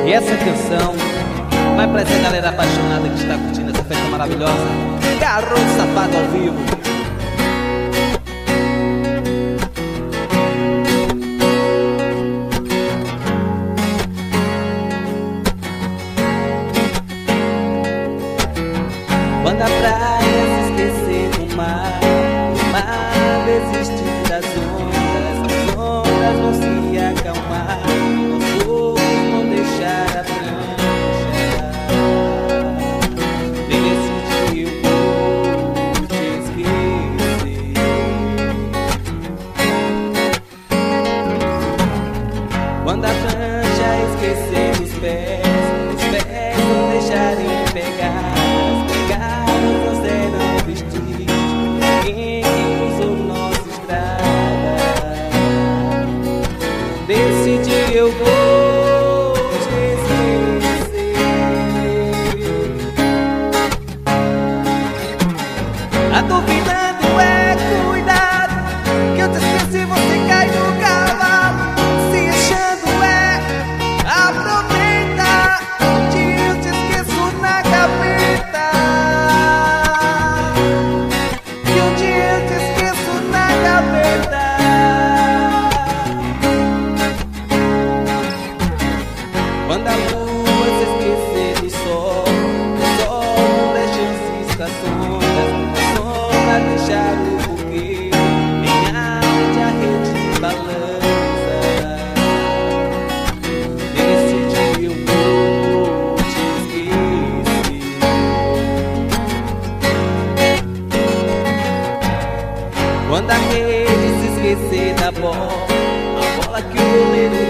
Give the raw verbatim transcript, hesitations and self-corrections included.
E essa canção vai pra essa galera apaixonada que está curtindo essa festa maravilhosa. Garoto Safado ao vivo. Quando a praia se esquecer do mar, o mar desistir das ondas, as ondas vão se acalmar, os fogos vão deixar a prancha. Nesse dia eu vou te esquecer. Quando a prancha esquecer os pés, os pés vão deixarem pegar. Desse dia eu vou te esquecer. A duvidando é cuidado, que eu te esqueci, você cai no cavalo. Se achando é aproveita, que eu te esqueço na gaveta. Que um dia eu te esqueço na gaveta. Quando a lua se esquecer do sol, o sol não deixa as estações, a sombra deixar o buquê, em onde a rede balança. Nesse dia eu vou te esquecer. Quando a rede se esquecer da bola, a bola que o goleiro